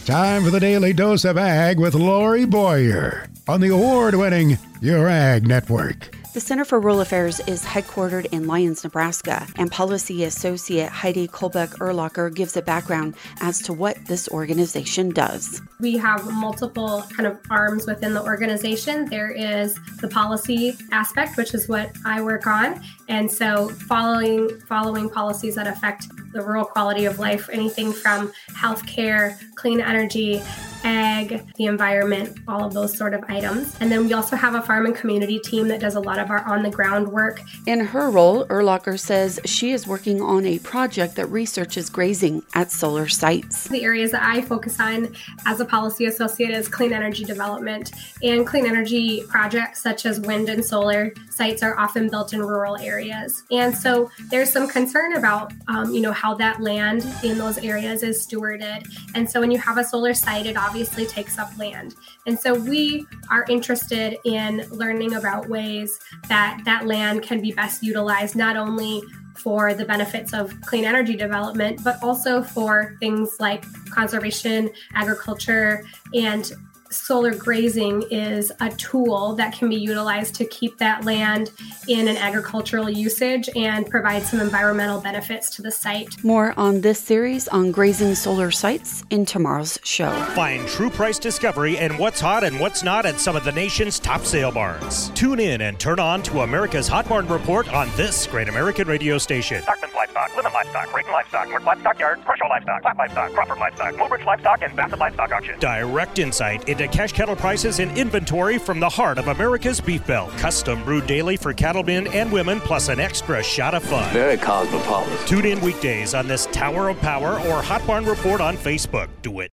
Time for the Daily Dose of Ag with Lori Boyer on the award-winning Your Ag Network. The Center for Rural Affairs is headquartered in Lyons, Nebraska, and Policy Associate Heidi Kolbeck-Erlacher gives a background as to what this organization does. We have multiple kind of arms within the organization. There is the policy aspect, which is what I work on. And so following policies that affect the rural quality of life, anything from healthcare, clean energy, ag, the environment, all of those sort of items. And then we also have a farm and community team that does a lot of our on-the-ground work. In her role, Erlacher says she is working on a project that researches grazing at solar sites. The areas that I focus on as a policy associate is clean energy development, and clean energy projects such as wind and solar sites are often built in rural areas. And so there's some concern about, how that land in those areas is stewarded. And so when you have a solar site, it obviously takes up land. And so we are interested in learning about ways that that land can be best utilized, not only for the benefits of clean energy development, but also for things like conservation, agriculture, and solar grazing is a tool that can be utilized to keep that land in an agricultural usage and provide some environmental benefits to the site. More on this series on grazing solar sites in tomorrow's show. Find true price discovery and what's hot and what's not at some of the nation's top sale barns. Tune in and turn on to America's Hot Barn Report on this great American radio station. Stockman's Livestock, Lemon Livestock, Creighton Livestock, North Livestock Yard, Kershaw Livestock, Platt Livestock, Crawford Livestock, Woolbridge Livestock, and Bassett Livestock Auction. Direct insight into cash cattle prices and inventory from the heart of America's beef belt. Custom brewed daily for cattlemen and women, plus an extra shot of fun. Very cosmopolitan. Tune in weekdays on this Tower of Power or Hot Barn Report on Facebook. Do it.